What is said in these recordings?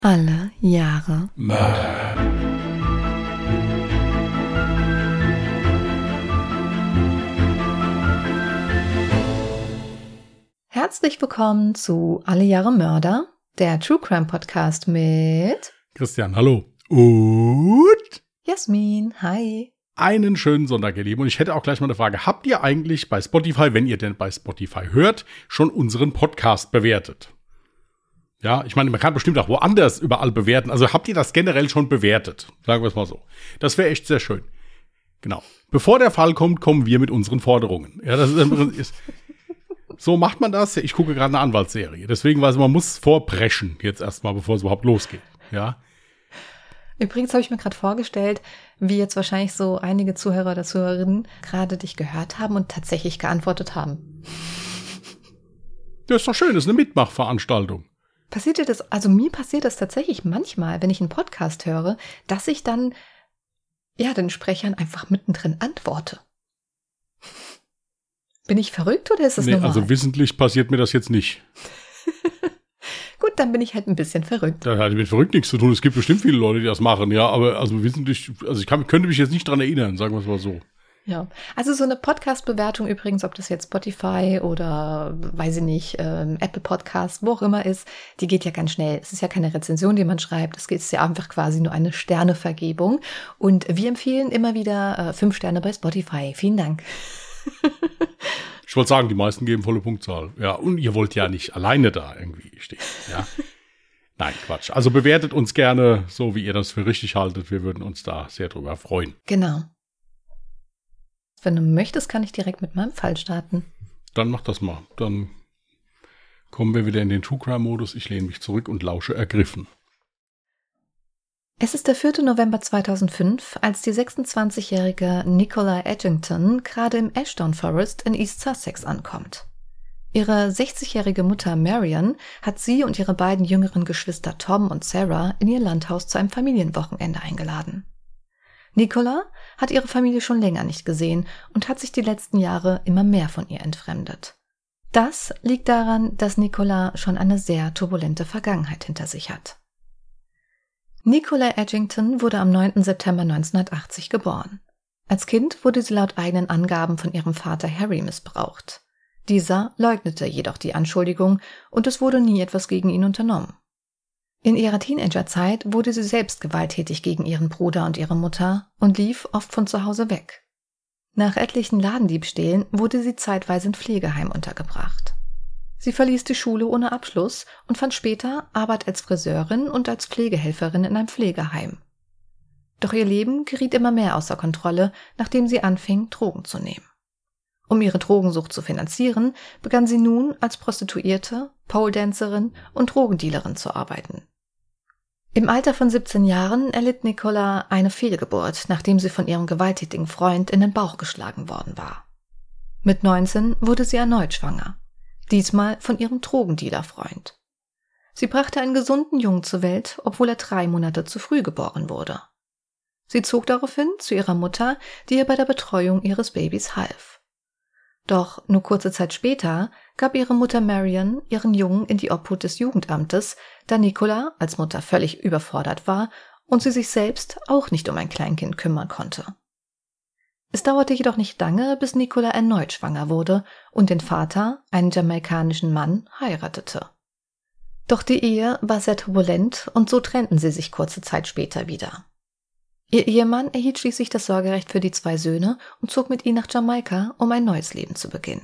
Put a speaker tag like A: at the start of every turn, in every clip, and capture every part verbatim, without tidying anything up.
A: Alle Jahre
B: Mörder.
A: Herzlich willkommen zu Alle Jahre Mörder, der True Crime Podcast mit
B: Christian, hallo. Und
A: Jasmin, hi.
B: einen schönen Sonntag, ihr Lieben. Und ich hätte auch gleich mal eine Frage. Habt ihr eigentlich bei Spotify, wenn ihr denn bei Spotify hört, schon unseren Podcast bewertet? Ja, ich meine, man kann bestimmt auch woanders überall bewerten. Also habt ihr das generell schon bewertet? Sagen wir es mal so. Das wäre echt sehr schön. Genau. Bevor der Fall kommt, kommen wir mit unseren Forderungen. Ja, das ist, ist so macht man das. Ich gucke gerade eine Anwaltsserie. Deswegen weiß ich, man muss vorpreschen jetzt erstmal, bevor es überhaupt losgeht. Ja.
A: Übrigens habe ich mir gerade vorgestellt, wie jetzt wahrscheinlich so einige Zuhörer oder Zuhörerinnen gerade dich gehört haben und tatsächlich geantwortet haben.
B: Das ist doch schön. Das ist eine Mitmachveranstaltung.
A: Passiert dir das, also mir passiert das tatsächlich manchmal, wenn ich einen Podcast höre, dass ich dann, ja, den Sprechern einfach mittendrin antworte. Bin ich verrückt oder ist das
B: nee,
A: normal?
B: Also wissentlich passiert mir das jetzt nicht.
A: Gut, dann bin ich halt ein bisschen verrückt.
B: Das hat mit verrückt nichts zu tun. Es gibt bestimmt viele Leute, die das machen, ja, aber also wissentlich, also ich kann, könnte mich jetzt nicht dran erinnern, sagen wir es mal so.
A: Ja, also so eine Podcast-Bewertung übrigens, ob das jetzt Spotify oder, weiß ich nicht, ähm, Apple Podcast, wo auch immer ist, die geht ja ganz schnell. Es ist ja keine Rezension, die man schreibt, es ist ja einfach quasi nur eine Sternevergebung. Und wir empfehlen immer wieder äh, fünf Sterne bei Spotify. Vielen Dank.
B: Ich wollte sagen, die meisten geben volle Punktzahl. Ja, und ihr wollt ja nicht alleine da irgendwie stehen, ja. Nein, Quatsch. Also bewertet uns gerne, so wie ihr das für richtig haltet. Wir würden uns da sehr drüber freuen.
A: Genau. Wenn du möchtest, kann ich direkt mit meinem Fall starten.
B: Dann mach das mal. Dann kommen wir wieder in den True Crime-Modus. Ich lehne mich zurück und lausche ergriffen.
A: Es ist der vierte November zweitausendfünf, als die sechsundzwanzigjährige Nicola Edgington gerade im Ashdown Forest in East Sussex ankommt. Ihre sechzigjährige Mutter Marion hat sie und ihre beiden jüngeren Geschwister Tom und Sarah in ihr Landhaus zu einem Familienwochenende eingeladen. Nicola hat ihre Familie schon länger nicht gesehen und hat sich die letzten Jahre immer mehr von ihr entfremdet. Das liegt daran, dass Nicola schon eine sehr turbulente Vergangenheit hinter sich hat. Nicola Edgington wurde am neunten September neunzehnhundertachtzig geboren. Als Kind wurde sie laut eigenen Angaben von ihrem Vater Harry missbraucht. Dieser leugnete jedoch die Anschuldigung und es wurde nie etwas gegen ihn unternommen. In ihrer Teenagerzeit wurde sie selbst gewalttätig gegen ihren Bruder und ihre Mutter und lief oft von zu Hause weg. Nach etlichen Ladendiebstählen wurde sie zeitweise in Pflegeheim untergebracht. Sie verließ die Schule ohne Abschluss und fand später Arbeit als Friseurin und als Pflegehelferin in einem Pflegeheim. Doch ihr Leben geriet immer mehr außer Kontrolle, nachdem sie anfing, Drogen zu nehmen. Um ihre Drogensucht zu finanzieren, begann sie nun als Prostituierte, Pole-Dancerin und Drogendealerin zu arbeiten. Im Alter von siebzehn Jahren erlitt Nicola eine Fehlgeburt, nachdem sie von ihrem gewalttätigen Freund in den Bauch geschlagen worden war. Mit neunzehn wurde sie erneut schwanger, diesmal von ihrem Drogendealer-Freund. Sie brachte einen gesunden Jungen zur Welt, obwohl er drei Monate zu früh geboren wurde. Sie zog daraufhin zu ihrer Mutter, die ihr bei der Betreuung ihres Babys half. Doch nur kurze Zeit später gab ihre Mutter Marion ihren Jungen in die Obhut des Jugendamtes, da Nicola als Mutter völlig überfordert war und sie sich selbst auch nicht um ein Kleinkind kümmern konnte. Es dauerte jedoch nicht lange, bis Nicola erneut schwanger wurde und den Vater, einen jamaikanischen Mann, heiratete. Doch die Ehe war sehr turbulent und so trennten sie sich kurze Zeit später wieder. Ihr Ehemann erhielt schließlich das Sorgerecht für die zwei Söhne und zog mit ihnen nach Jamaika, um ein neues Leben zu beginnen.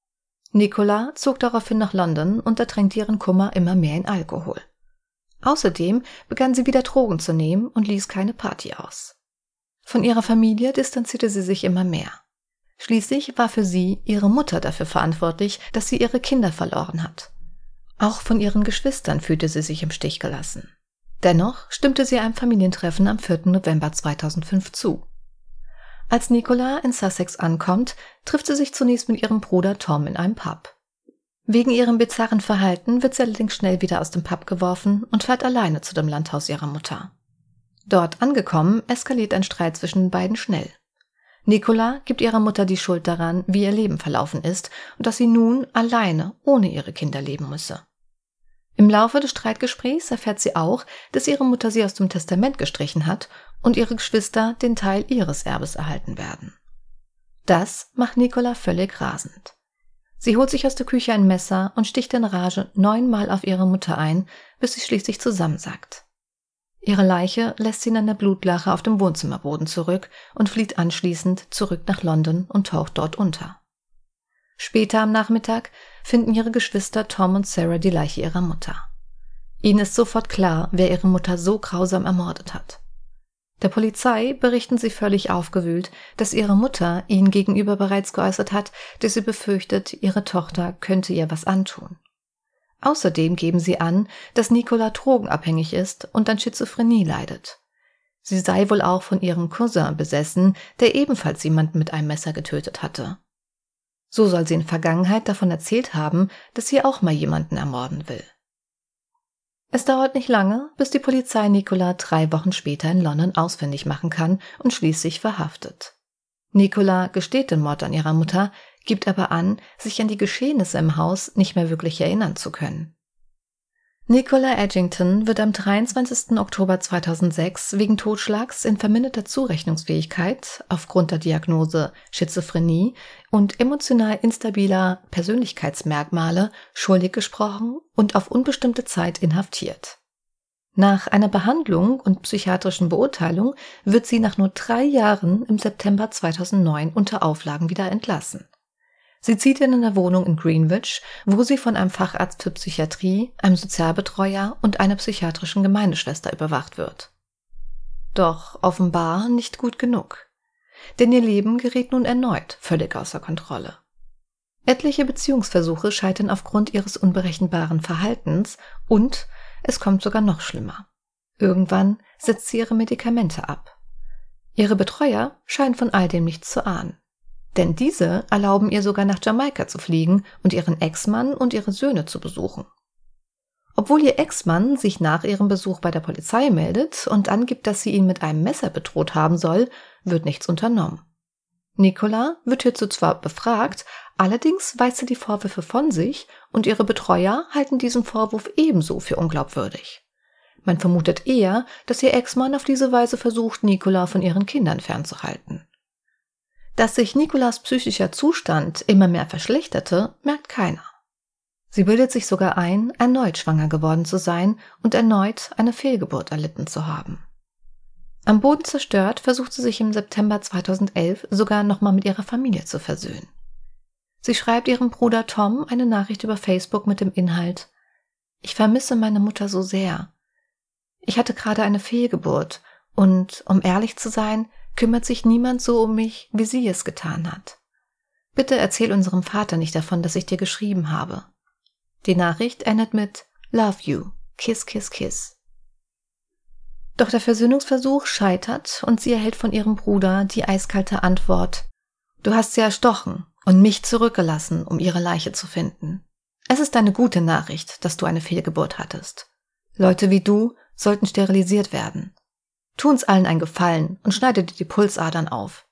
A: Nicola zog daraufhin nach London und ertränkte ihren Kummer immer mehr in Alkohol. Außerdem begann sie wieder Drogen zu nehmen und ließ keine Party aus. Von ihrer Familie distanzierte sie sich immer mehr. Schließlich war für sie ihre Mutter dafür verantwortlich, dass sie ihre Kinder verloren hat. Auch von ihren Geschwistern fühlte sie sich im Stich gelassen. Dennoch stimmte sie einem Familientreffen am vierten November zweitausendfünf zu. Als Nicola in Sussex ankommt, trifft sie sich zunächst mit ihrem Bruder Tom in einem Pub. Wegen ihrem bizarren Verhalten wird sie allerdings schnell wieder aus dem Pub geworfen und fährt alleine zu dem Landhaus ihrer Mutter. Dort angekommen, eskaliert ein Streit zwischen den beiden schnell. Nicola gibt ihrer Mutter die Schuld daran, wie ihr Leben verlaufen ist und dass sie nun alleine ohne ihre Kinder leben müsse. Im Laufe des Streitgesprächs erfährt sie auch, dass ihre Mutter sie aus dem Testament gestrichen hat und ihre Geschwister den Teil ihres Erbes erhalten werden. Das macht Nicola völlig rasend. Sie holt sich aus der Küche ein Messer und sticht in Rage neunmal auf ihre Mutter ein, bis sie schließlich zusammensackt. Ihre Leiche lässt sie in einer Blutlache auf dem Wohnzimmerboden zurück und flieht anschließend zurück nach London und taucht dort unter. Später am Nachmittag finden ihre Geschwister Tom und Sarah die Leiche ihrer Mutter. Ihnen ist sofort klar, wer ihre Mutter so grausam ermordet hat. Der Polizei berichten sie völlig aufgewühlt, dass ihre Mutter ihnen gegenüber bereits geäußert hat, dass sie befürchtet, ihre Tochter könnte ihr was antun. Außerdem geben sie an, dass Nicola drogenabhängig ist und an Schizophrenie leidet. Sie sei wohl auch von ihrem Cousin besessen, der ebenfalls jemanden mit einem Messer getötet hatte. So soll sie in Vergangenheit davon erzählt haben, dass sie auch mal jemanden ermorden will. Es dauert nicht lange, bis die Polizei Nicola drei Wochen später in London ausfindig machen kann und schließlich verhaftet. Nicola gesteht den Mord an ihrer Mutter, gibt aber an, sich an die Geschehnisse im Haus nicht mehr wirklich erinnern zu können. Nicola Edgington wird am dreiundzwanzigsten Oktober zweitausendsechs wegen Totschlags in verminderter Zurechnungsfähigkeit aufgrund der Diagnose Schizophrenie und emotional instabiler Persönlichkeitsmerkmale schuldig gesprochen und auf unbestimmte Zeit inhaftiert. Nach einer Behandlung und psychiatrischen Beurteilung wird sie nach nur drei Jahren im September zweitausendneun unter Auflagen wieder entlassen. Sie zieht in eine Wohnung in Greenwich, wo sie von einem Facharzt für Psychiatrie, einem Sozialbetreuer und einer psychiatrischen Gemeindeschwester überwacht wird. Doch offenbar nicht gut genug. Denn ihr Leben gerät nun erneut völlig außer Kontrolle. Etliche Beziehungsversuche scheitern aufgrund ihres unberechenbaren Verhaltens und es kommt sogar noch schlimmer. Irgendwann setzt sie ihre Medikamente ab. Ihre Betreuer scheinen von all dem nichts zu ahnen. Denn diese erlauben ihr sogar nach Jamaika zu fliegen und ihren Ex-Mann und ihre Söhne zu besuchen. Obwohl ihr Ex-Mann sich nach ihrem Besuch bei der Polizei meldet und angibt, dass sie ihn mit einem Messer bedroht haben soll, wird nichts unternommen. Nicola wird hierzu zwar befragt, allerdings weist sie die Vorwürfe von sich und ihre Betreuer halten diesen Vorwurf ebenso für unglaubwürdig. Man vermutet eher, dass ihr Ex-Mann auf diese Weise versucht, Nicola von ihren Kindern fernzuhalten. Dass sich Nicolas psychischer Zustand immer mehr verschlechterte, merkt keiner. Sie bildet sich sogar ein, erneut schwanger geworden zu sein und erneut eine Fehlgeburt erlitten zu haben. Am Boden zerstört versucht sie sich im September zweitausendelf sogar nochmal mit ihrer Familie zu versöhnen. Sie schreibt ihrem Bruder Tom eine Nachricht über Facebook mit dem Inhalt: Ich vermisse meine Mutter so sehr. Ich hatte gerade eine Fehlgeburt und, um ehrlich zu sein, kümmert sich niemand so um mich, wie sie es getan hat. Bitte erzähl unserem Vater nicht davon, dass ich dir geschrieben habe. Die Nachricht endet mit Love you, kiss, kiss, kiss. Doch der Versöhnungsversuch scheitert und sie erhält von ihrem Bruder die eiskalte Antwort: Du hast sie erstochen und mich zurückgelassen, um ihre Leiche zu finden. Es ist eine gute Nachricht, dass du eine Fehlgeburt hattest. Leute wie du sollten sterilisiert werden. Tu uns allen einen Gefallen und schneide dir die Pulsadern auf.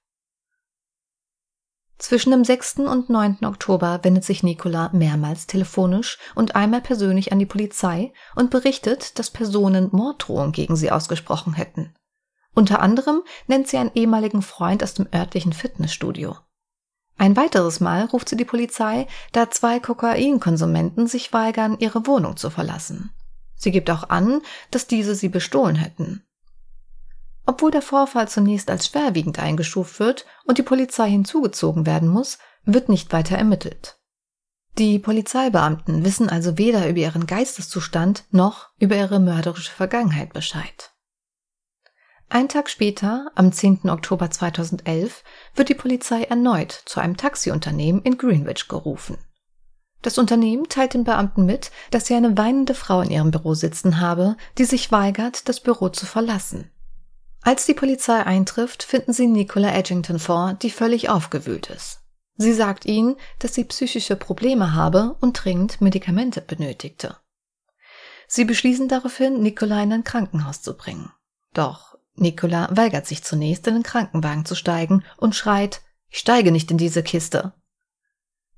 A: Zwischen dem sechsten und neunten Oktober wendet sich Nicola mehrmals telefonisch und einmal persönlich an die Polizei und berichtet, dass Personen Morddrohungen gegen sie ausgesprochen hätten. Unter anderem nennt sie einen ehemaligen Freund aus dem örtlichen Fitnessstudio. Ein weiteres Mal ruft sie die Polizei, da zwei Kokainkonsumenten sich weigern, ihre Wohnung zu verlassen. Sie gibt auch an, dass diese sie bestohlen hätten. Obwohl der Vorfall zunächst als schwerwiegend eingestuft wird und die Polizei hinzugezogen werden muss, wird nicht weiter ermittelt. Die Polizeibeamten wissen also weder über ihren Geisteszustand noch über ihre mörderische Vergangenheit Bescheid. Ein Tag später, am zehnten Oktober zweitausendelf, wird die Polizei erneut zu einem Taxiunternehmen in Greenwich gerufen. Das Unternehmen teilt den Beamten mit, dass sie eine weinende Frau in ihrem Büro sitzen habe, die sich weigert, das Büro zu verlassen. Als die Polizei eintrifft, finden sie Nicola Edgington vor, die völlig aufgewühlt ist. Sie sagt ihnen, dass sie psychische Probleme habe und dringend Medikamente benötigte. Sie beschließen daraufhin, Nicola in ein Krankenhaus zu bringen. Doch Nicola weigert sich zunächst, in den Krankenwagen zu steigen und schreit: Ich steige nicht in diese Kiste.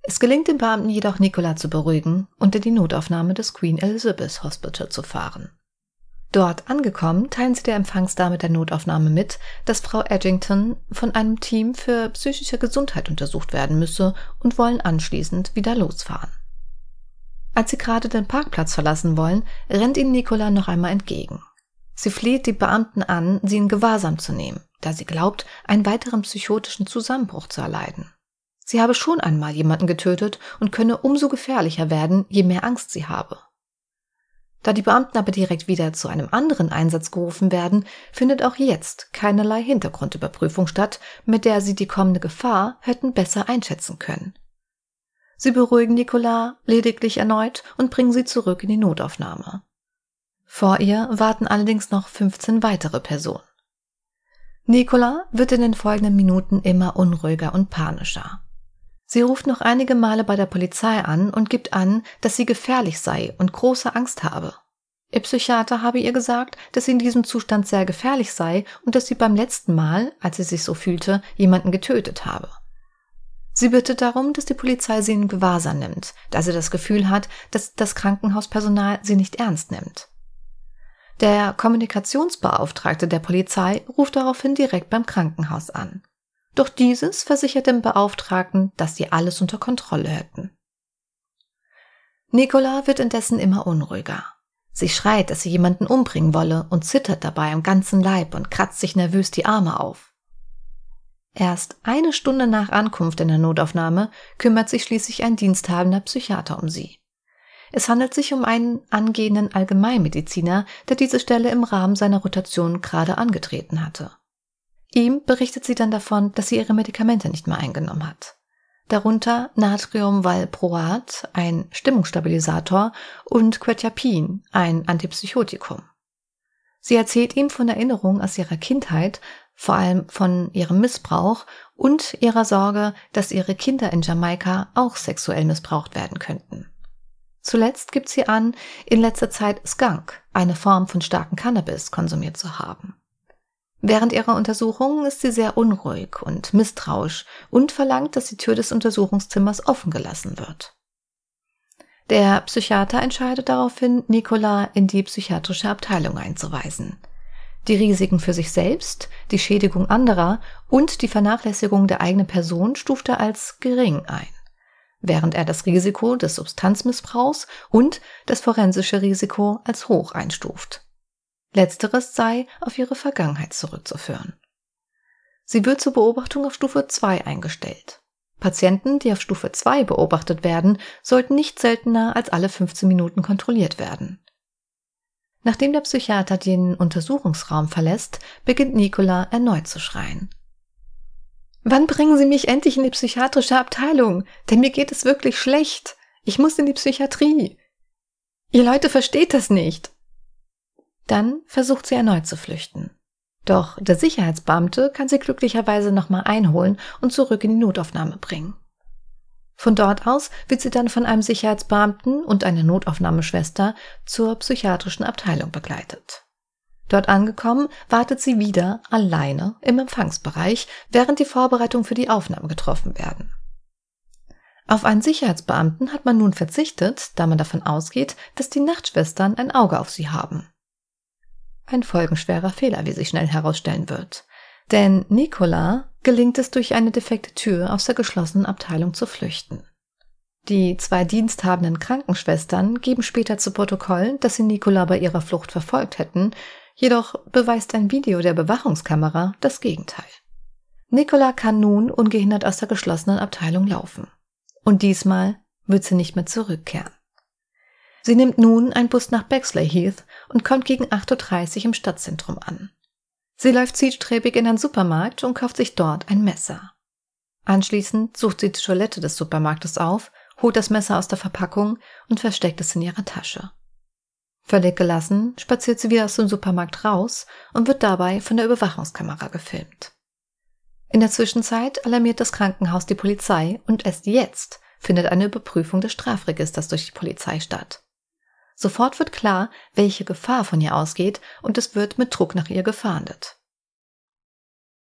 A: Es gelingt dem Beamten jedoch, Nicola zu beruhigen und in die Notaufnahme des Queen Elizabeth Hospital zu fahren. Dort angekommen, teilen sie der Empfangsdame der Notaufnahme mit, dass Frau Edgington von einem Team für psychische Gesundheit untersucht werden müsse und wollen anschließend wieder losfahren. Als sie gerade den Parkplatz verlassen wollen, rennt ihnen Nicola noch einmal entgegen. Sie fleht die Beamten an, sie in Gewahrsam zu nehmen, da sie glaubt, einen weiteren psychotischen Zusammenbruch zu erleiden. Sie habe schon einmal jemanden getötet und könne umso gefährlicher werden, je mehr Angst sie habe. Da die Beamten aber direkt wieder zu einem anderen Einsatz gerufen werden, findet auch jetzt keinerlei Hintergrundüberprüfung statt, mit der sie die kommende Gefahr hätten besser einschätzen können. Sie beruhigen Nicola lediglich erneut und bringen sie zurück in die Notaufnahme. Vor ihr warten allerdings noch fünfzehn weitere Personen. Nicola wird in den folgenden Minuten immer unruhiger und panischer. Sie ruft noch einige Male bei der Polizei an und gibt an, dass sie gefährlich sei und große Angst habe. Ihr Psychiater habe ihr gesagt, dass sie in diesem Zustand sehr gefährlich sei und dass sie beim letzten Mal, als sie sich so fühlte, jemanden getötet habe. Sie bittet darum, dass die Polizei sie in Gewahrsam nimmt, da sie das Gefühl hat, dass das Krankenhauspersonal sie nicht ernst nimmt. Der Kommunikationsbeauftragte der Polizei ruft daraufhin direkt beim Krankenhaus an. Doch dieses versichert dem Beauftragten, dass sie alles unter Kontrolle hätten. Nicola wird indessen immer unruhiger. Sie schreit, dass sie jemanden umbringen wolle und zittert dabei am ganzen Leib und kratzt sich nervös die Arme auf. Erst eine Stunde nach Ankunft in der Notaufnahme kümmert sich schließlich ein diensthabender Psychiater um sie. Es handelt sich um einen angehenden Allgemeinmediziner, der diese Stelle im Rahmen seiner Rotation gerade angetreten hatte. Ihm berichtet sie dann davon, dass sie ihre Medikamente nicht mehr eingenommen hat. Darunter Natriumvalproat, ein Stimmungsstabilisator, und Quetiapin, ein Antipsychotikum. Sie erzählt ihm von Erinnerungen aus ihrer Kindheit, vor allem von ihrem Missbrauch und ihrer Sorge, dass ihre Kinder in Jamaika auch sexuell missbraucht werden könnten. Zuletzt gibt sie an, in letzter Zeit Skunk, eine Form von starkem Cannabis, konsumiert zu haben. Während ihrer Untersuchungen ist sie sehr unruhig und misstrauisch und verlangt, dass die Tür des Untersuchungszimmers offen gelassen wird. Der Psychiater entscheidet daraufhin, Nicola in die psychiatrische Abteilung einzuweisen. Die Risiken für sich selbst, die Schädigung anderer und die Vernachlässigung der eigenen Person stuft er als gering ein, während er das Risiko des Substanzmissbrauchs und das forensische Risiko als hoch einstuft. Letzteres sei auf ihre Vergangenheit zurückzuführen. Sie wird zur Beobachtung auf Stufe zwei eingestellt. Patienten, die auf Stufe zwei beobachtet werden, sollten nicht seltener als alle fünfzehn Minuten kontrolliert werden. Nachdem der Psychiater den Untersuchungsraum verlässt, beginnt Nicola erneut zu schreien. »Wann bringen Sie mich endlich in die psychiatrische Abteilung? Denn mir geht es wirklich schlecht. Ich muss in die Psychiatrie. Ihr Leute versteht das nicht.« Dann versucht sie erneut zu flüchten. Doch der Sicherheitsbeamte kann sie glücklicherweise nochmal einholen und zurück in die Notaufnahme bringen. Von dort aus wird sie dann von einem Sicherheitsbeamten und einer Notaufnahmeschwester zur psychiatrischen Abteilung begleitet. Dort angekommen, wartet sie wieder alleine im Empfangsbereich, während die Vorbereitungen für die Aufnahme getroffen werden. Auf einen Sicherheitsbeamten hat man nun verzichtet, da man davon ausgeht, dass die Nachtschwestern ein Auge auf sie haben. Ein folgenschwerer Fehler, wie sich schnell herausstellen wird. Denn Nicola gelingt es, durch eine defekte Tür aus der geschlossenen Abteilung zu flüchten. Die zwei diensthabenden Krankenschwestern geben später zu Protokoll, dass sie Nicola bei ihrer Flucht verfolgt hätten, jedoch beweist ein Video der Bewachungskamera das Gegenteil. Nicola kann nun ungehindert aus der geschlossenen Abteilung laufen. Und diesmal wird sie nicht mehr zurückkehren. Sie nimmt nun einen Bus nach Bexley Heath und kommt gegen acht Uhr dreißig im Stadtzentrum an. Sie läuft zielstrebig in einen Supermarkt und kauft sich dort ein Messer. Anschließend sucht sie die Toilette des Supermarktes auf, holt das Messer aus der Verpackung und versteckt es in ihrer Tasche. Völlig gelassen spaziert sie wieder aus dem Supermarkt raus und wird dabei von der Überwachungskamera gefilmt. In der Zwischenzeit alarmiert das Krankenhaus die Polizei und erst jetzt findet eine Überprüfung des Strafregisters durch die Polizei statt. Sofort wird klar, welche Gefahr von ihr ausgeht, und es wird mit Druck nach ihr gefahndet.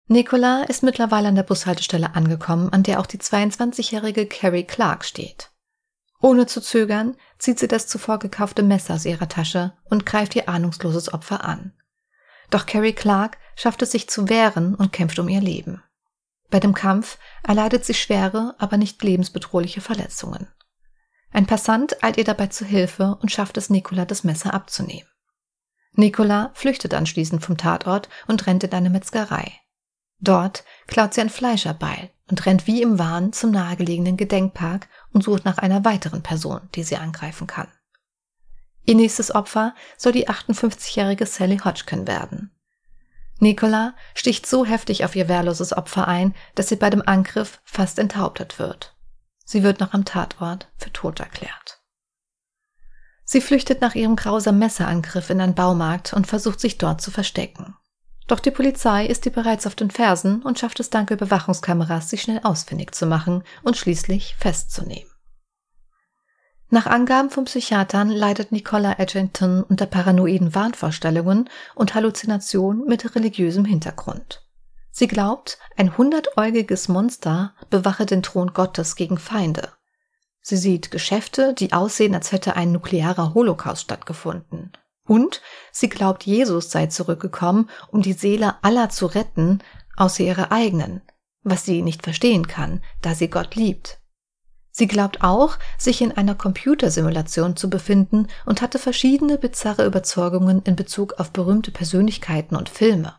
A: Nicola ist mittlerweile an der Bushaltestelle angekommen, an der auch die zweiundzwanzigjährige Carrie Clark steht. Ohne zu zögern zieht sie das zuvor gekaufte Messer aus ihrer Tasche und greift ihr ahnungsloses Opfer an. Doch Carrie Clark schafft es sich zu wehren und kämpft um ihr Leben. Bei dem Kampf erleidet sie schwere, aber nicht lebensbedrohliche Verletzungen. Ein Passant eilt ihr dabei zu Hilfe und schafft es Nicola, das Messer abzunehmen. Nicola flüchtet anschließend vom Tatort und rennt in eine Metzgerei. Dort klaut sie ein Fleischerbeil und rennt wie im Wahn zum nahegelegenen Gedenkpark und sucht nach einer weiteren Person, die sie angreifen kann. Ihr nächstes Opfer soll die achtundfünfzigjährige Sally Hodgkin werden. Nicola sticht so heftig auf ihr wehrloses Opfer ein, dass sie bei dem Angriff fast enthauptet wird. Sie wird noch am Tatort für tot erklärt. Sie flüchtet nach ihrem grausamen Messerangriff in einen Baumarkt und versucht sich dort zu verstecken. Doch die Polizei ist ihr bereits auf den Fersen und schafft es dank Überwachungskameras, sie schnell ausfindig zu machen und schließlich festzunehmen. Nach Angaben von Psychiatern leidet Nicola Edgington unter paranoiden Wahnvorstellungen und Halluzinationen mit religiösem Hintergrund. Sie glaubt, ein hundertäugiges Monster bewache den Thron Gottes gegen Feinde. Sie sieht Geschäfte, die aussehen, als hätte ein nuklearer Holocaust stattgefunden. Und sie glaubt, Jesus sei zurückgekommen, um die Seele aller zu retten, außer ihrer eigenen, was sie nicht verstehen kann, da sie Gott liebt. Sie glaubt auch, sich in einer Computersimulation zu befinden und hatte verschiedene bizarre Überzeugungen in Bezug auf berühmte Persönlichkeiten und Filme.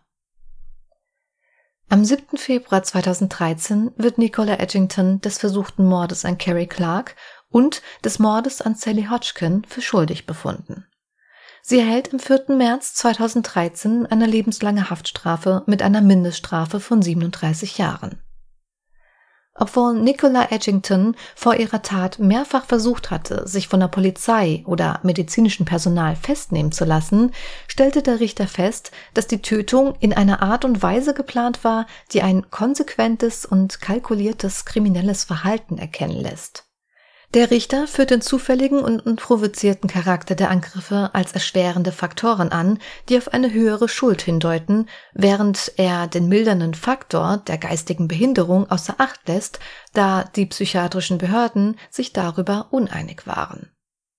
A: Am siebten Februar zweitausenddreizehn wird Nicola Edgington des versuchten Mordes an Carrie Clark und des Mordes an Sally Hodgkin für schuldig befunden. Sie erhält am vierten März zweitausenddreizehn eine lebenslange Haftstrafe mit einer Mindeststrafe von siebenunddreißig Jahren. Obwohl Nicola Edgington vor ihrer Tat mehrfach versucht hatte, sich von der Polizei oder medizinischem Personal festnehmen zu lassen, stellte der Richter fest, dass die Tötung in einer Art und Weise geplant war, die ein konsequentes und kalkuliertes kriminelles Verhalten erkennen lässt. Der Richter führt den zufälligen und unprovozierten Charakter der Angriffe als erschwerende Faktoren an, die auf eine höhere Schuld hindeuten, während er den mildernden Faktor der geistigen Behinderung außer Acht lässt, da die psychiatrischen Behörden sich darüber uneinig waren.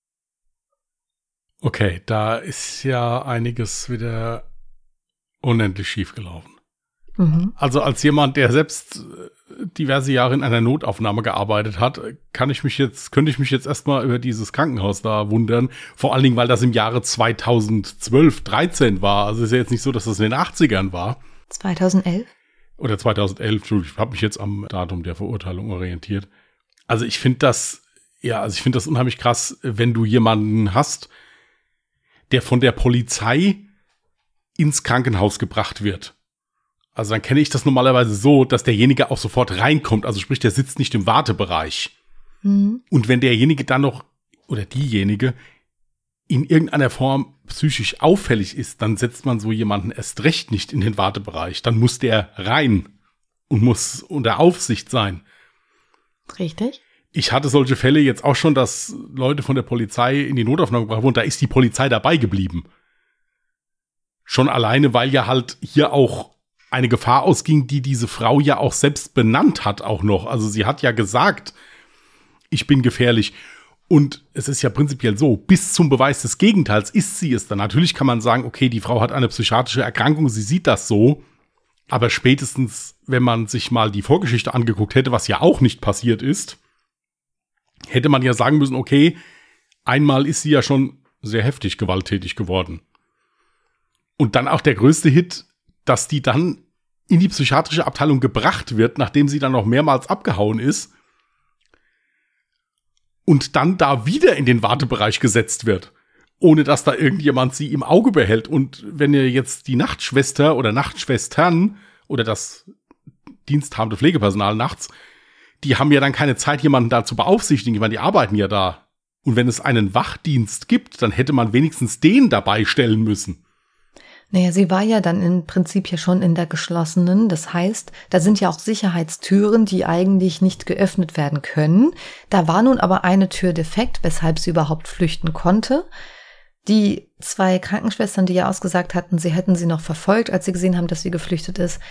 B: Okay, da ist ja einiges wieder unendlich schiefgelaufen. Mhm. Also als jemand, der selbst diverse Jahre in einer Notaufnahme gearbeitet hat, kann ich mich jetzt, könnte ich mich jetzt erstmal über dieses Krankenhaus da wundern. Vor allen Dingen, weil das im Jahre zweitausendzwölf, dreizehn war. Also ist ja jetzt nicht so, dass das in den achtzigern war.
A: zweitausendelf?
B: Oder zweitausendelf, Entschuldigung, ich habe mich jetzt am Datum der Verurteilung orientiert. Also ich finde das, ja, also ich finde das unheimlich krass, wenn du jemanden hast, der von der Polizei ins Krankenhaus gebracht wird. Also dann kenne ich das normalerweise so, dass derjenige auch sofort reinkommt. Also sprich, der sitzt nicht im Wartebereich. Mhm. Und wenn derjenige dann noch, oder diejenige, in irgendeiner Form psychisch auffällig ist, dann setzt man so jemanden erst recht nicht in den Wartebereich. Dann muss der rein und muss unter Aufsicht sein.
A: Richtig.
B: Ich hatte solche Fälle jetzt auch schon, dass Leute von der Polizei in die Notaufnahme gebracht wurden. Da ist die Polizei dabei geblieben. Schon alleine, weil ja halt hier auch eine Gefahr ausging, die diese Frau ja auch selbst benannt hat auch noch. Also sie hat ja gesagt, ich bin gefährlich. Und es ist ja prinzipiell so, bis zum Beweis des Gegenteils ist sie es dann. Natürlich kann man sagen, okay, die Frau hat eine psychiatrische Erkrankung, sie sieht das so. Aber spätestens, wenn man sich mal die Vorgeschichte angeguckt hätte, was ja auch nicht passiert ist, hätte man ja sagen müssen, okay, einmal ist sie ja schon sehr heftig gewalttätig geworden. Und dann auch der größte Hit, dass die dann in die psychiatrische Abteilung gebracht wird, nachdem sie dann noch mehrmals abgehauen ist und dann da wieder in den Wartebereich gesetzt wird, ohne dass da irgendjemand sie im Auge behält. Und wenn ihr jetzt die Nachtschwester oder Nachtschwestern oder das diensthabende Pflegepersonal nachts, die haben ja dann keine Zeit, jemanden da zu beaufsichtigen. Ich meine, die arbeiten ja da. Und wenn es einen Wachdienst gibt, dann hätte man wenigstens den dabei stellen müssen.
A: Naja, sie war ja dann im Prinzip ja schon in der geschlossenen. Das heißt, da sind ja auch Sicherheitstüren, die eigentlich nicht geöffnet werden können. Da war nun aber eine Tür defekt, weshalb sie überhaupt flüchten konnte. Die zwei Krankenschwestern, die ja ausgesagt hatten, sie hätten sie noch verfolgt, als sie gesehen haben, dass sie geflüchtet ist,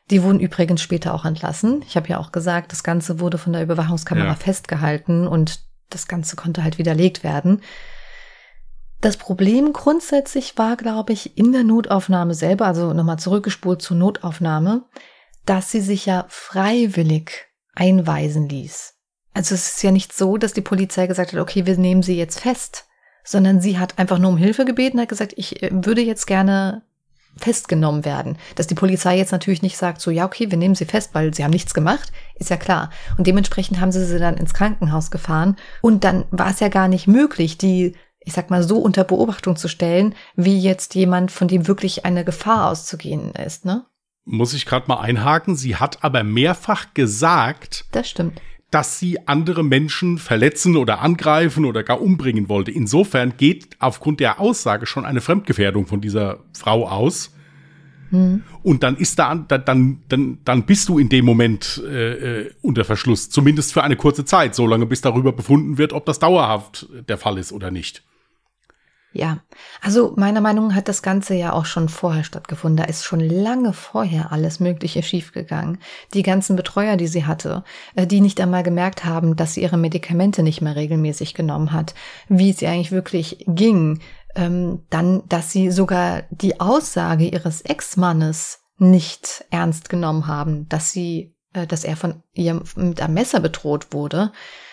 A: Die wurden übrigens später auch entlassen. Ich habe ja auch gesagt, das Ganze wurde von der Überwachungskamera ja. festgehalten und das Ganze konnte halt widerlegt werden. Das Problem grundsätzlich war, glaube ich, in der Notaufnahme selber, also nochmal zurückgespult zur Notaufnahme, dass sie sich ja freiwillig einweisen ließ. Also es ist ja nicht so, dass die Polizei gesagt hat, okay, wir nehmen sie jetzt fest, sondern sie hat einfach nur um Hilfe gebeten, hat gesagt, ich würde jetzt gerne festgenommen werden. Dass die Polizei jetzt natürlich nicht sagt, so ja, okay, wir nehmen sie fest, weil sie haben nichts gemacht, ist ja klar. Und dementsprechend haben sie sie dann ins Krankenhaus gefahren und dann war es ja gar nicht möglich, die, ich sag mal, so unter Beobachtung zu stellen, wie jetzt jemand, von dem wirklich eine Gefahr auszugehen ist, ne?
B: Muss ich gerade mal einhaken. Sie hat aber mehrfach gesagt,
A: das stimmt,
B: dass sie andere Menschen verletzen oder angreifen oder gar umbringen wollte. Insofern geht aufgrund der Aussage schon eine Fremdgefährdung von dieser Frau aus. Hm. Und dann ist da, dann, dann, dann bist du in dem Moment äh, unter Verschluss. Zumindest für eine kurze Zeit, solange bis darüber befunden wird, ob das dauerhaft der Fall ist oder nicht.
A: Ja, also meiner Meinung nach hat das Ganze ja auch schon vorher stattgefunden. Da ist schon lange vorher alles Mögliche schiefgegangen. Die ganzen Betreuer, die sie hatte, die nicht einmal gemerkt haben, dass sie ihre Medikamente nicht mehr regelmäßig genommen hat, wie es ihr eigentlich wirklich ging. Ähm, dann, dass sie sogar die Aussage ihres Ex-Mannes nicht ernst genommen haben, dass sie, äh, dass er von ihr mit einem Messer bedroht wurde.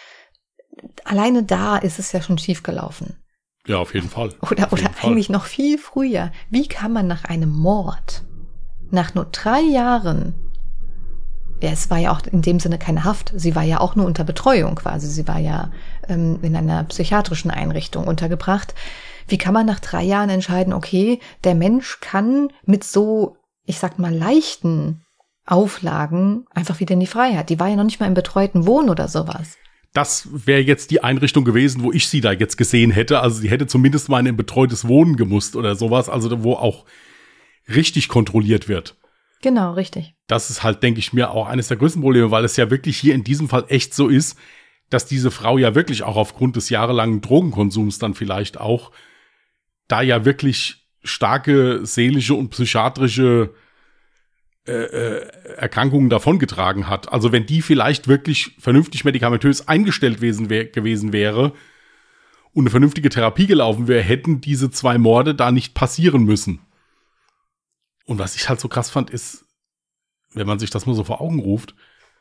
A: Alleine da ist es ja schon schiefgelaufen.
B: Ja, auf jeden Fall.
A: Oder, oder eigentlich noch viel früher. Wie kann man nach einem Mord, nach nur drei Jahren, ja, es war ja auch in dem Sinne keine Haft, sie war ja auch nur unter Betreuung quasi, sie war ja ähm, in einer psychiatrischen Einrichtung untergebracht. Wie kann man nach drei Jahren entscheiden, okay, der Mensch kann mit so, ich sag mal, leichten Auflagen einfach wieder in die Freiheit. Die war ja noch nicht mal im betreuten Wohnen oder sowas.
B: Das wäre jetzt die Einrichtung gewesen, wo ich sie da jetzt gesehen hätte. Also sie hätte zumindest mal in ein betreutes Wohnen gemusst oder sowas, also wo auch richtig kontrolliert wird.
A: Genau, richtig.
B: Das ist halt, denke ich mir, auch eines der größten Probleme, weil es ja wirklich hier in diesem Fall echt so ist, dass diese Frau ja wirklich auch aufgrund des jahrelangen Drogenkonsums dann vielleicht auch da ja wirklich starke seelische und psychiatrische Äh, Erkrankungen davongetragen hat. Also wenn die vielleicht wirklich vernünftig medikamentös eingestellt gewesen, wär, gewesen wäre und eine vernünftige Therapie gelaufen wäre, hätten diese zwei Morde da nicht passieren müssen. Und was ich halt so krass fand, ist, wenn man sich das mal so vor Augen ruft,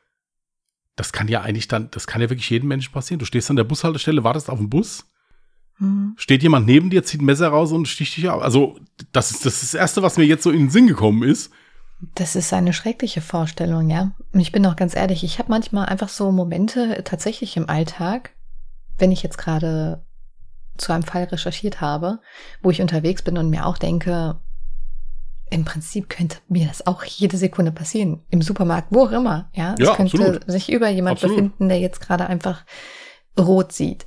B: das kann ja eigentlich dann, das kann ja wirklich jedem Menschen passieren. Du stehst an der Bushaltestelle, wartest auf den Bus, hm. steht jemand neben dir, zieht ein Messer raus und sticht dich ab. Also das ist das, ist das Erste, was mir jetzt so in den Sinn gekommen ist.
A: Das ist eine schreckliche Vorstellung, ja. Und ich bin auch ganz ehrlich, ich habe manchmal einfach so Momente tatsächlich im Alltag, wenn ich jetzt gerade zu einem Fall recherchiert habe, wo ich unterwegs bin und mir auch denke, im Prinzip könnte mir das auch jede Sekunde passieren. Im Supermarkt, wo auch immer, ja. Es
B: ja,
A: könnte
B: absolut.
A: sich über jemand absolut. befinden, der jetzt gerade einfach rot sieht.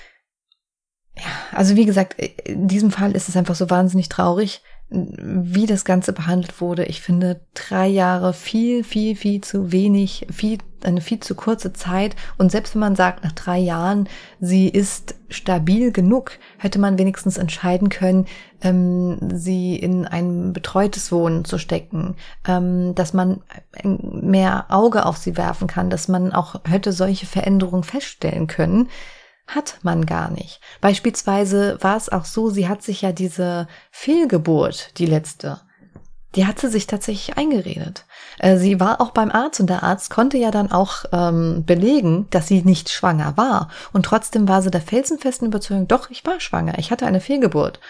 A: Ja, also wie gesagt, in diesem Fall ist es einfach so wahnsinnig traurig, wie das Ganze behandelt wurde. Ich finde drei Jahre viel, viel, viel zu wenig, viel, eine viel zu kurze Zeit. Und selbst wenn man sagt, nach drei Jahren, sie ist stabil genug, hätte man wenigstens entscheiden können, ähm, sie in ein betreutes Wohnen zu stecken, ähm, dass man mehr Auge auf sie werfen kann, dass man auch hätte solche Veränderungen feststellen können. Hat man gar nicht. Beispielsweise war es auch so, sie hat sich ja diese Fehlgeburt, die letzte, die hat sie sich tatsächlich eingeredet. Äh, sie war auch beim Arzt und der Arzt konnte ja dann auch ähm, belegen, dass sie nicht schwanger war. Und trotzdem war sie der felsenfesten Überzeugung, doch, ich war schwanger, ich hatte eine Fehlgeburt.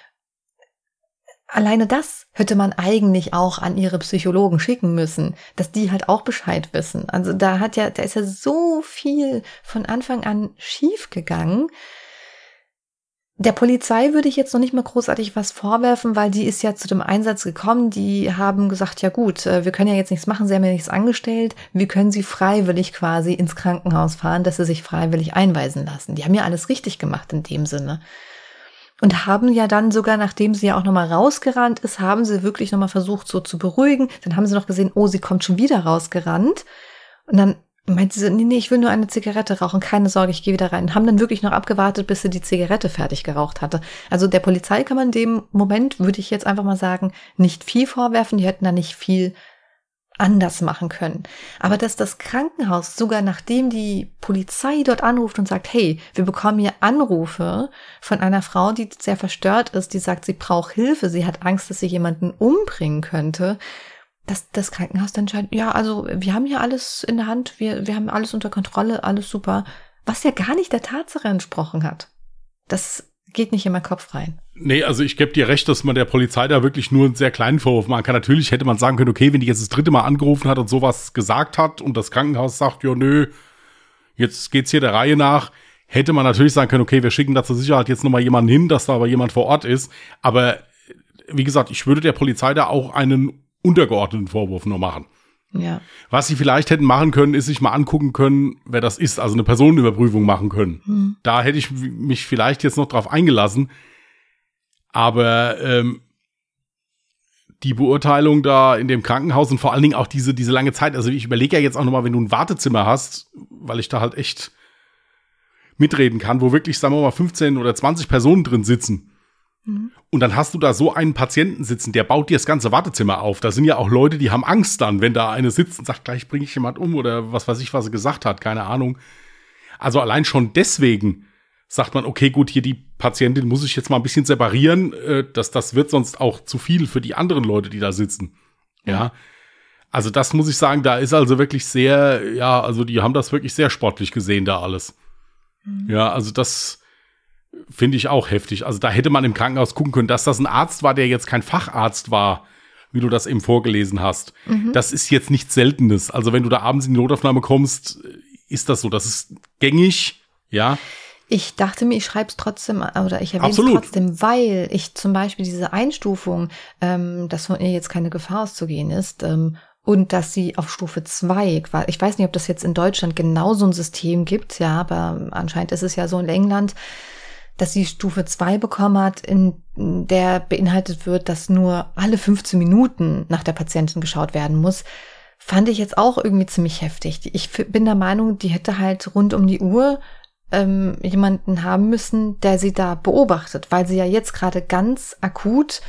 A: Alleine das hätte man eigentlich auch an ihre Psychologen schicken müssen, dass die halt auch Bescheid wissen. Also da hat ja, da ist ja so viel von Anfang an schief gegangen. Der Polizei würde ich jetzt noch nicht mal großartig was vorwerfen, weil die ist ja zu dem Einsatz gekommen. Die haben gesagt, ja gut, wir können ja jetzt nichts machen, sie haben ja nichts angestellt. Wir können sie freiwillig quasi ins Krankenhaus fahren, dass sie sich freiwillig einweisen lassen. Die haben ja alles richtig gemacht in dem Sinne. Und haben ja dann sogar, nachdem sie ja auch nochmal rausgerannt ist, haben sie wirklich nochmal versucht, so zu beruhigen. Dann haben sie noch gesehen, oh, sie kommt schon wieder rausgerannt. Und dann meinte sie, nee, nee, ich will nur eine Zigarette rauchen, keine Sorge, ich gehe wieder rein. Und haben dann wirklich noch abgewartet, bis sie die Zigarette fertig geraucht hatte. Also der Polizei kann man in dem Moment, würde ich jetzt einfach mal sagen, nicht viel vorwerfen. Die hätten da nicht viel anders machen können. Aber dass das Krankenhaus, sogar nachdem die Polizei dort anruft und sagt, hey, wir bekommen hier Anrufe von einer Frau, die sehr verstört ist, die sagt, sie braucht Hilfe, sie hat Angst, dass sie jemanden umbringen könnte, dass das Krankenhaus dann entscheidet, ja, also wir haben hier alles in der Hand, wir, wir haben alles unter Kontrolle, alles super, was ja gar nicht der Tatsache entsprochen hat. Das geht nicht in meinen Kopf rein.
B: Nee, also ich gebe dir recht, dass man der Polizei da wirklich nur einen sehr kleinen Vorwurf machen kann. Natürlich hätte man sagen können, okay, wenn die jetzt das dritte Mal angerufen hat und sowas gesagt hat und das Krankenhaus sagt, ja, nö, jetzt geht's hier der Reihe nach, hätte man natürlich sagen können, okay, wir schicken da zur Sicherheit jetzt nochmal jemanden hin, dass da aber jemand vor Ort ist. Aber wie gesagt, ich würde der Polizei da auch einen untergeordneten Vorwurf nur machen.
A: Ja.
B: Was sie vielleicht hätten machen können, ist sich mal angucken können, wer das ist, also eine Personenüberprüfung machen können. Hm. Da hätte ich mich vielleicht jetzt noch drauf eingelassen. Aber ähm, die Beurteilung da in dem Krankenhaus und vor allen Dingen auch diese, diese lange Zeit, also ich überlege ja jetzt auch nochmal, wenn du ein Wartezimmer hast, weil ich da halt echt mitreden kann, wo wirklich, sagen wir mal, fünfzehn oder zwanzig Personen drin sitzen. Mhm. Und dann hast du da so einen Patienten sitzen, der baut dir das ganze Wartezimmer auf. Da sind ja auch Leute, die haben Angst dann, wenn da eine sitzt und sagt, gleich bringe ich jemand um oder was weiß ich, was er gesagt hat, keine Ahnung. Also allein schon deswegen sagt man, okay, gut, hier die Patientin muss ich jetzt mal ein bisschen separieren, äh, dass das wird sonst auch zu viel für die anderen Leute, die da sitzen. Ja. ja. Also das muss ich sagen, da ist also wirklich sehr, ja, also die haben das wirklich sehr sportlich gesehen, da alles. Mhm. Ja, also das finde ich auch heftig. Also da hätte man im Krankenhaus gucken können, dass das ein Arzt war, der jetzt kein Facharzt war, wie du das eben vorgelesen hast. Mhm. Das ist jetzt nichts Seltenes. Also wenn du da abends in die Notaufnahme kommst, ist das so. Das ist gängig, ja.
A: Ich dachte mir, ich schreibe es trotzdem, oder ich erwähne es trotzdem, weil ich zum Beispiel diese Einstufung, ähm, dass von ihr jetzt keine Gefahr auszugehen ist, ähm, und dass sie auf Stufe zwei, ich weiß nicht, ob das jetzt in Deutschland genau so ein System gibt, ja, aber anscheinend ist es ja so in England, dass sie Stufe zwei bekommen hat, in der beinhaltet wird, dass nur alle fünfzehn Minuten nach der Patientin geschaut werden muss, fand ich jetzt auch irgendwie ziemlich heftig. Ich bin der Meinung, die hätte halt rund um die Uhr ähm, jemanden haben müssen, der sie da beobachtet, weil sie ja jetzt gerade ganz akut,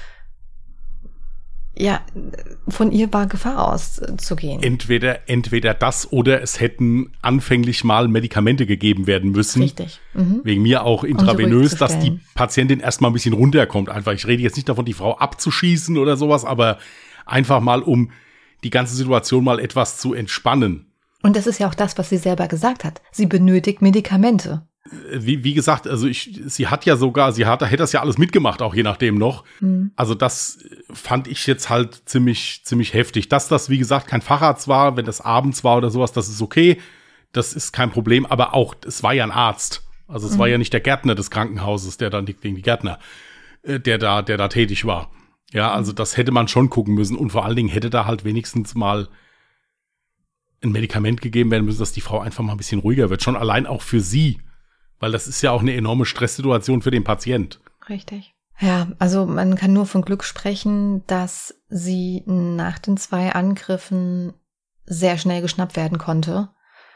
A: ja, von ihr war Gefahr auszugehen.
B: Entweder, entweder das oder es hätten anfänglich mal Medikamente gegeben werden müssen.
A: Richtig. Mhm.
B: Wegen mir auch intravenös, um dass die Patientin erstmal ein bisschen runterkommt. Einfach, ich rede jetzt nicht davon, die Frau abzuschießen oder sowas, aber einfach mal, um die ganze Situation mal etwas zu entspannen.
A: Und das ist ja auch das, was sie selber gesagt hat. Sie benötigt Medikamente.
B: Wie, wie gesagt, also ich, sie hat ja sogar, sie hat, hätte das ja alles mitgemacht, auch je nachdem noch. Mhm. Also das fand ich jetzt halt ziemlich, ziemlich heftig. Dass das, wie gesagt, kein Facharzt war, wenn das abends war oder sowas, das ist okay. Das ist kein Problem, aber auch, es war ja ein Arzt. Also es mhm. war ja nicht der Gärtner des Krankenhauses, der dann, gegen die Gärtner, der da, der da tätig war. Ja, also das hätte man schon gucken müssen und vor allen Dingen hätte da halt wenigstens mal ein Medikament gegeben werden müssen, dass die Frau einfach mal ein bisschen ruhiger wird. Schon allein auch für sie. Weil das ist ja auch eine enorme Stresssituation für den Patient.
A: Richtig. Ja, also man kann nur von Glück sprechen, dass sie nach den zwei Angriffen sehr schnell geschnappt werden konnte.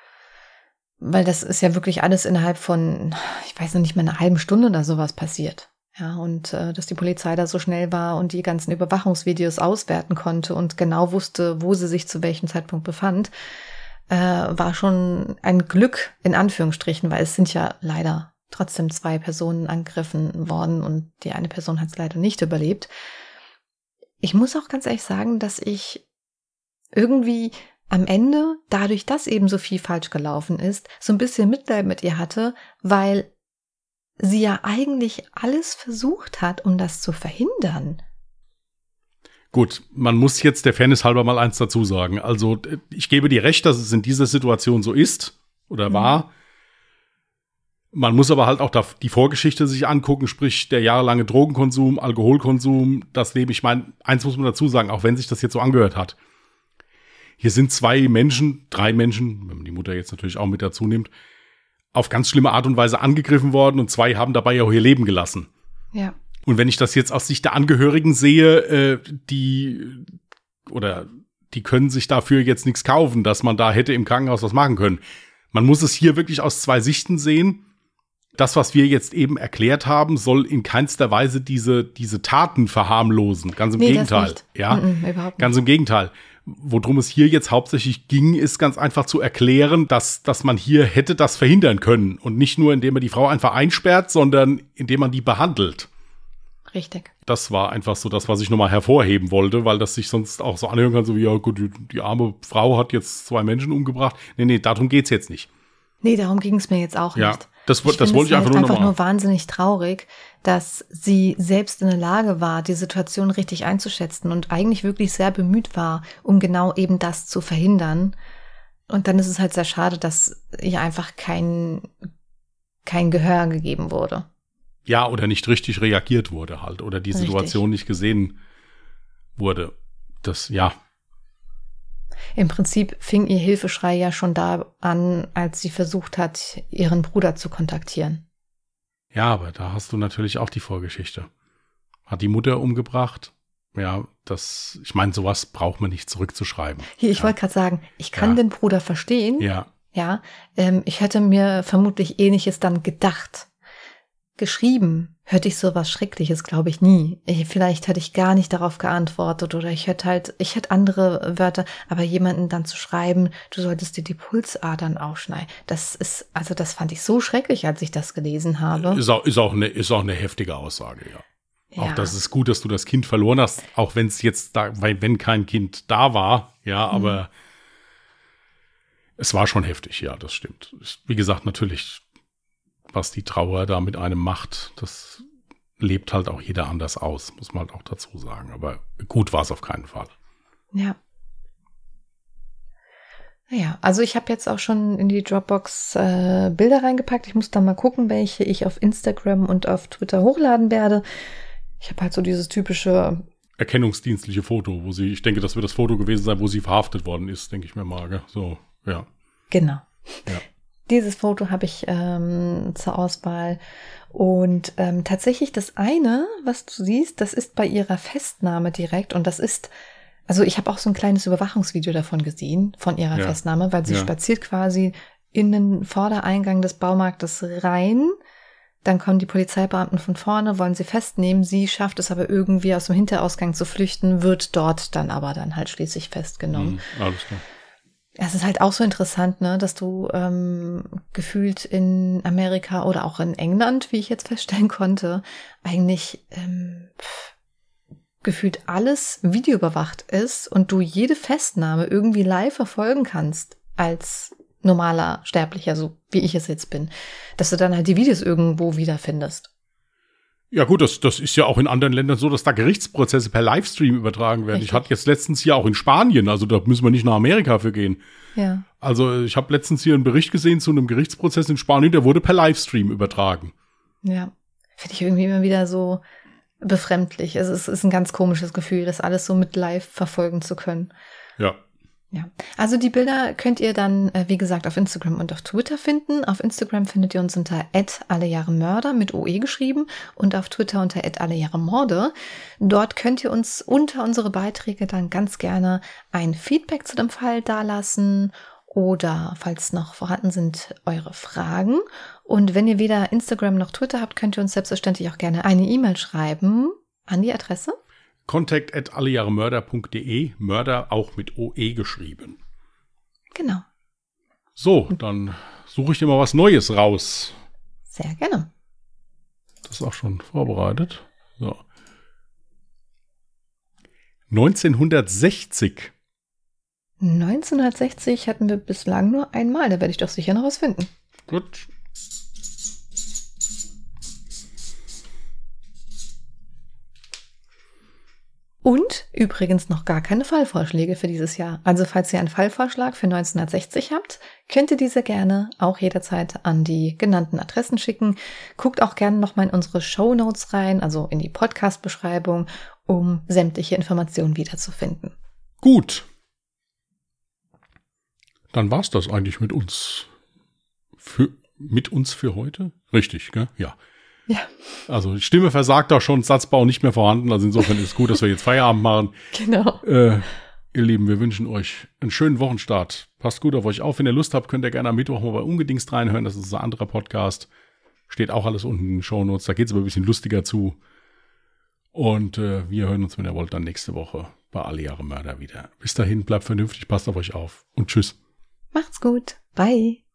A: Weil das ist ja wirklich alles innerhalb von, ich weiß noch nicht mal, einer halben Stunde oder sowas passiert. Ja, und äh, dass die Polizei da so schnell war und die ganzen Überwachungsvideos auswerten konnte und genau wusste, wo sie sich zu welchem Zeitpunkt befand, äh, war schon ein Glück in Anführungsstrichen, weil es sind ja leider trotzdem zwei Personen angegriffen worden und die eine Person hat es leider nicht überlebt. Ich muss auch ganz ehrlich sagen, dass ich irgendwie am Ende, dadurch, dass eben so viel falsch gelaufen ist, so ein bisschen Mitleid mit ihr hatte, weil sie ja eigentlich alles versucht hat, um das zu verhindern.
B: Gut, man muss jetzt der Fairness halber mal eins dazu sagen. Also ich gebe dir recht, dass es in dieser Situation so ist oder mhm. war. Man muss aber halt auch da die Vorgeschichte sich angucken, sprich der jahrelange Drogenkonsum, Alkoholkonsum, das Leben. Ich meine, eins muss man dazu sagen, auch wenn sich das jetzt so angehört hat. Hier sind zwei Menschen, drei Menschen, wenn man die Mutter jetzt natürlich auch mit dazu nimmt, auf ganz schlimme Art und Weise angegriffen worden und zwei haben dabei ja auch ihr Leben gelassen.
A: Ja.
B: Und wenn ich das jetzt aus Sicht der Angehörigen sehe, äh, die oder die können sich dafür jetzt nichts kaufen, dass man da hätte im Krankenhaus was machen können. Man muss es hier wirklich aus zwei Sichten sehen. Das, was wir jetzt eben erklärt haben, soll in keinster Weise diese diese Taten verharmlosen. Ganz im
A: nee,
B: Gegenteil.
A: Das nicht.
B: Ja,
A: Mm-mm, überhaupt nicht.
B: Ganz im Gegenteil. worum es hier jetzt hauptsächlich ging, ist ganz einfach zu erklären, dass, dass man hier hätte das verhindern können. Und nicht nur, indem man die Frau einfach einsperrt, sondern indem man die behandelt.
A: Richtig.
B: Das war einfach so das, was ich nochmal hervorheben wollte, weil das sich sonst auch so anhören kann, so wie, ja gut, die, die arme Frau hat jetzt zwei Menschen umgebracht. Nee, nee, darum geht's jetzt nicht.
A: Nee, darum ging es mir jetzt auch
B: ja,
A: nicht.
B: Das,
A: ich
B: das wollte ich einfach
A: halt
B: nur
A: einfach
B: nochmal.
A: nur wahnsinnig traurig, dass sie selbst in der Lage war, die Situation richtig einzuschätzen und eigentlich wirklich sehr bemüht war, um genau eben das zu verhindern. Und dann ist es halt sehr schade, dass ihr einfach kein, kein Gehör gegeben wurde.
B: Ja, oder nicht richtig reagiert wurde halt. Oder die Situation richtig. Nicht gesehen wurde. Das, ja.
A: Im Prinzip fing ihr Hilfeschrei ja schon da an, als sie versucht hat, ihren Bruder zu kontaktieren.
B: Ja, aber da hast du natürlich auch die Vorgeschichte. Hat die Mutter umgebracht? Ja, das, ich meine, sowas braucht man nicht zurückzuschreiben.
A: Hier, ich
B: ja.
A: wollte gerade sagen, ich kann
B: ja.
A: den Bruder verstehen.
B: Ja.
A: Ja, ähm, ich hätte mir vermutlich Ähnliches dann gedacht. Geschrieben hätte ich sowas Schreckliches, glaube ich, nie. Ich, vielleicht hätte ich gar nicht darauf geantwortet oder ich hätte halt, ich hätte andere Wörter, aber jemanden dann zu schreiben, du solltest dir die Pulsadern aufschneiden, das ist, also das fand ich so schrecklich, als ich das gelesen habe.
B: Ist auch, ist auch eine, ist auch eine heftige Aussage, ja. Ja. Auch das ist gut, dass du das Kind verloren hast, auch wenn es jetzt da, weil wenn kein Kind da war, ja, mhm. aber es war schon heftig, ja, das stimmt. Wie gesagt, natürlich, was die Trauer da mit einem macht, das lebt halt auch jeder anders aus, muss man halt auch dazu sagen. Aber gut war es auf keinen Fall.
A: Ja. Naja, also ich habe jetzt auch schon in die Dropbox äh, Bilder reingepackt. Ich muss dann mal gucken, welche ich auf Instagram und auf Twitter hochladen werde. Ich habe halt so dieses typische
B: erkennungsdienstliche Foto, wo sie, ich denke, das wird das Foto gewesen sein, wo sie verhaftet worden ist, denke ich mir mal. Gell? So, ja.
A: Genau.
B: Ja.
A: Dieses Foto habe ich ähm, zur Auswahl und ähm, tatsächlich das eine, was du siehst, das ist bei ihrer Festnahme direkt und das ist, also ich habe auch so ein kleines Überwachungsvideo davon gesehen, von ihrer ja. Festnahme, weil sie ja. spaziert quasi in den Vordereingang des Baumarktes rein, dann kommen die Polizeibeamten von vorne, wollen sie festnehmen, sie schafft es aber irgendwie aus dem Hinterausgang zu flüchten, wird dort dann aber dann halt schließlich festgenommen.
B: Mhm, alles klar.
A: Es ist halt auch so interessant, ne, dass du ähm, gefühlt in Amerika oder auch in England, wie ich jetzt feststellen konnte, eigentlich ähm, pff, gefühlt alles videoüberwacht ist und du jede Festnahme irgendwie live verfolgen kannst als normaler Sterblicher, so wie ich es jetzt bin, dass du dann halt die Videos irgendwo wiederfindest.
B: Ja gut, das, das ist ja auch in anderen Ländern so, dass da Gerichtsprozesse per Livestream übertragen werden. Richtig. Ich hatte jetzt letztens hier auch in Spanien, also da müssen wir nicht nach Amerika für gehen.
A: Ja.
B: Also ich habe letztens hier einen Bericht gesehen zu einem Gerichtsprozess in Spanien, der wurde per Livestream übertragen.
A: Ja, finde ich irgendwie immer wieder so befremdlich. Also es ist ein ganz komisches Gefühl, das alles so mit live verfolgen zu können.
B: Ja.
A: Ja, also die Bilder könnt ihr dann, wie gesagt, auf Instagram und auf Twitter finden. Auf Instagram findet ihr uns unter at allejahremörder mit O E geschrieben und auf Twitter unter at allejahremorde. Dort könnt ihr uns unter unsere Beiträge dann ganz gerne ein Feedback zu dem Fall dalassen oder, falls noch vorhanden sind, eure Fragen. Und wenn ihr weder Instagram noch Twitter habt, könnt ihr uns selbstverständlich auch gerne eine E-Mail schreiben an die Adresse
B: Contact at allejahremörder punkt de, Mörder auch mit O E geschrieben.
A: Genau.
B: So, dann suche ich dir mal was Neues raus.
A: Sehr gerne.
B: Das ist auch schon vorbereitet. So. neunzehnhundertsechzig.
A: neunzehnhundertsechzig hatten wir bislang nur einmal, da werde ich doch sicher noch was finden.
B: Gut.
A: Und übrigens noch gar keine Fallvorschläge für dieses Jahr. Also falls ihr einen Fallvorschlag für neunzehnhundertsechzig habt, könnt ihr diese gerne auch jederzeit an die genannten Adressen schicken. Guckt auch gerne nochmal in unsere Shownotes rein, also in die Podcast-Beschreibung, um sämtliche Informationen wiederzufinden.
B: Gut. Dann war's das eigentlich mit uns. Für, mit uns für heute? Richtig, gell? Ja.
A: Ja.
B: Also Stimme versagt da schon, Satzbau nicht mehr vorhanden. Also insofern ist es gut, dass wir jetzt Feierabend machen.
A: Genau.
B: Äh, ihr Lieben, wir wünschen euch einen schönen Wochenstart. Passt gut auf euch auf. Wenn ihr Lust habt, könnt ihr gerne am Mittwoch mal bei Ungedingst reinhören. Das ist ein anderer Podcast. Steht auch alles unten in den Shownotes. Da geht es aber ein bisschen lustiger zu. Und äh, wir hören uns, wenn ihr wollt, dann nächste Woche. bei Alle Jahre Mörder wieder. Bis dahin, bleibt vernünftig, passt auf euch auf und tschüss.
A: Macht's gut. Bye.